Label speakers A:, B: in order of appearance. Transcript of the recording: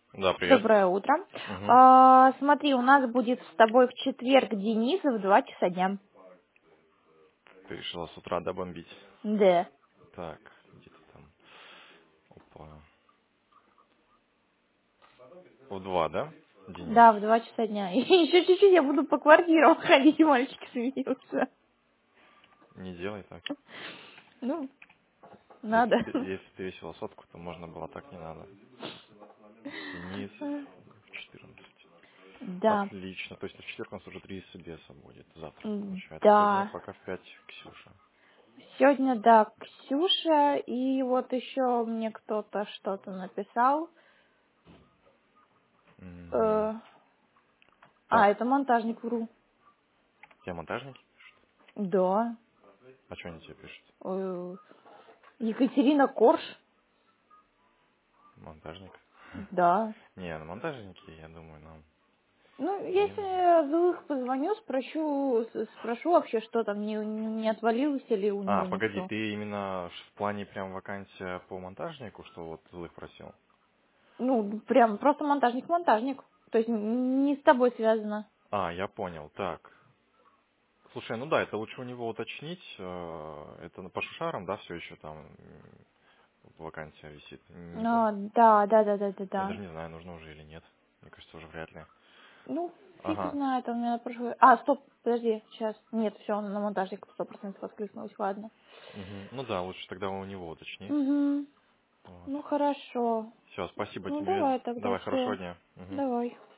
A: Да, привет.
B: Доброе утро.
A: Угу.
B: Смотри, у нас будет с тобой в четверг Денис в 2 часа дня.
A: Ты решила с утра добомбить.
B: Да.
A: Так, где ты там? Опа. В 2, да, Денис?
B: Да, в 2 часа дня. И еще чуть-чуть я буду по квартирам ходить, мальчик смеются.
A: Не делай так.
B: Ну,
A: Если
B: надо.
A: ты, если ты весила сотку, то можно было так, не надо. Денис в 14.
B: Да.
A: Отлично. То есть в четверг у нас уже 3 собеса будет. Завтра получается. Сегодня
B: Да.
A: пока в 5 Ксюша.
B: Сегодня, да, Ксюша, и вот еще мне кто-то что-то написал.
A: Угу.
B: Э,
A: Так,
B: это монтажник, вру.
A: тебя монтажники пишут?
B: Да.
A: А что они тебе пишут?
B: Э, Екатерина Корж.
A: Монтажник?
B: Да.
A: Не, ну монтажники, я думаю, нам
B: Ну,
A: не
B: если
A: нужны.
B: я в их позвоню, спрошу вообще, что там, не отвалилось или у
A: А,
B: него не
A: погоди,
B: все.
A: ты именно в плане прям вакансия по монтажнику, что вот злых просил?
B: Ну, прям просто монтажник. То есть не с тобой связано.
A: А, я понял, так. Слушай, ну да, это лучше у него уточнить. Это по шушарам, да, все еще там вакансия висит. Не помню.
B: Да.
A: Я даже не знаю, нужно уже или нет. Мне кажется, уже вряд ли.
B: Ну, фиг
A: Ага.
B: знает, у меня прошлый... стоп, подожди, сейчас. Нет, все, на монтажник 100% откликнулась, ладно.
A: Мгм. Ну да, лучше тогда у него уточни.
B: Угу.
A: Вот.
B: Ну, хорошо.
A: Все, спасибо
B: Ну,
A: тебе.
B: давай тогда,
A: Давай, хорошего
B: все.
A: дня. Мгм.
B: Давай.